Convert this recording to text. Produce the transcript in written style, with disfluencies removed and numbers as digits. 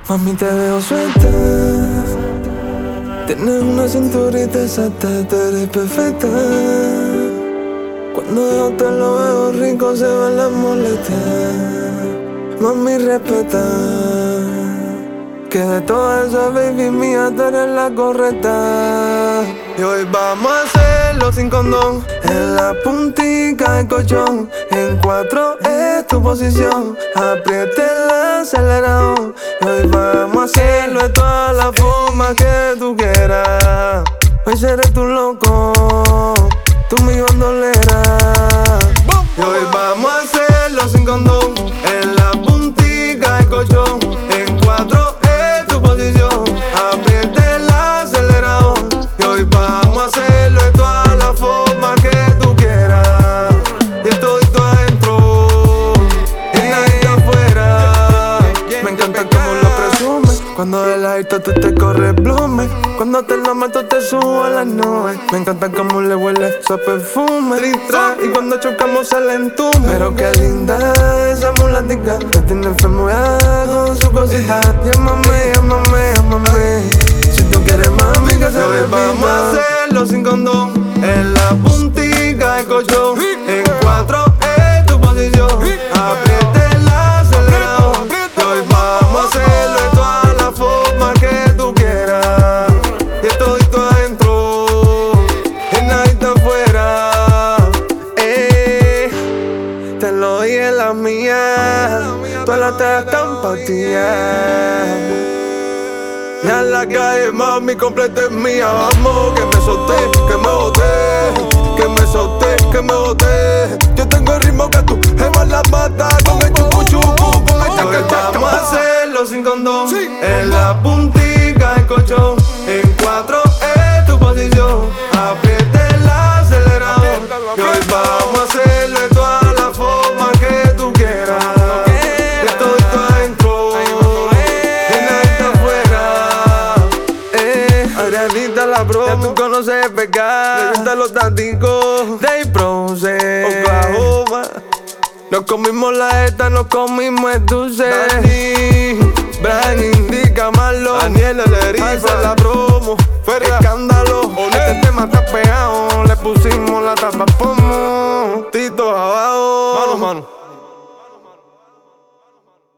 Mami, te veo suelta. Tienes una cinturita exacta, tú eres perfecta. Cuando yo te lo veo rico se ven las molestias. Mami, respeta que de toda esa baby mía tú eres la correcta. Y hoy vamos a hacerlo sin condón, en la puntica del colchón. En 4 es tu posición, apriete el acelerador. Y hoy vamos a hacerlo de todas las formas que tú quieras. Hoy seré tu loco, tú mi bandolera. Y hoy vamos a hacerlo sin condón, en la puntica del colchón. En 4 es tu posición, apriete el acelerador. Y hoy vamos a hacerlo de todas las formas que tú quieras. Y estoy tú adentro y nadie afuera. Me encanta como lo presumes, cuando del alto tú te corres blume. Cuando te lo mato te subo a las nubes. Me encanta como le huele su perfume. Y cuando chocamos sale en tu. Pero qué linda esa mulatica, que tiene enfermedad con su cosita. Llámame, llámame, llámame, si tú quieres mami que se hoy vamos a hacerlo sin condón, en la puntica del colchón. En 4 es tu posición, apriete el acelerador. Y hoy vamos a hacerlo de todas las formas que tú quieras. Y estoy tú adentro y nadie está afuera. Te lo dije en la mía, todas las telas están pa' ti. Ya en la calle, mami, completa es mía. Vamos, que me solté, que me boté, que me solté, que me boté. Yo tengo el ritmo que tú jeva la mata. Con el chupu chupu, con el chaca. Vamos a hacerlo sin condón, en la puntica del colchón. En 4 es tu posición, apriete el acelerador. Y hoy vamos a hacerlo de todas las formas que tú quieras. Estoy tú adentro y nadie está afuera. Adrianita la promo, ya tú conoces pecar. Me gustan los tácticos de Proce, Oklahoma. Nos comimos la esta, nos comimos el dulce. Dani, Brian Indica Marlo, Daniel Lerifa la promo, Ferra Escándalo. Este tema está pegado, le pusimos la tapa.